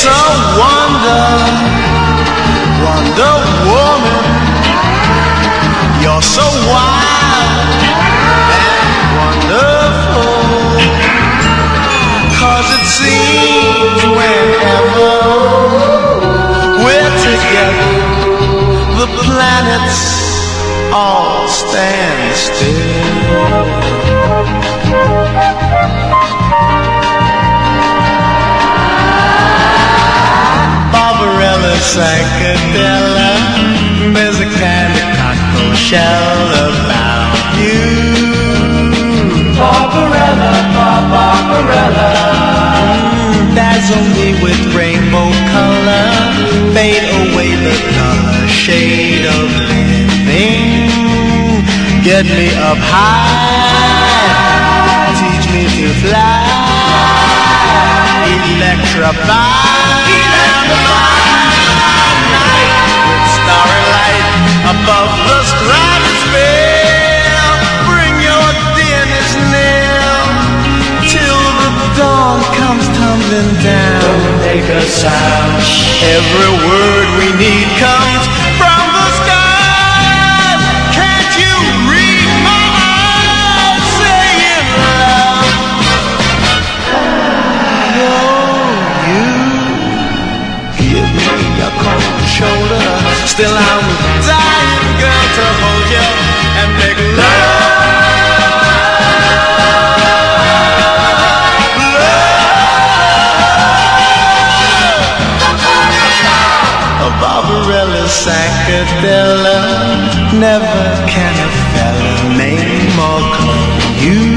It's a wonder, Wonder Woman. You're so wild and wonderful. 'Cause it seems whenever we're together, the planets all stand still. Barbarella Psychedella, there's a kind of cocktail shell about you. Barbarella, Barbarella, dazzle me with rainbow color, fade away the color shade of living. Get me up high, teach me to fly, electrify. Starry light above the stratosphere, bring your dearness near till the dawn comes tumbling down. Don't make a sound. Every word we need comes from the sky. Can't you read my eyes saying love? Oh, you give me a cold shoulder. Still I'm dying, girl, to hold you and make love. A Barbarella Psychedella, never can a fella name or call you.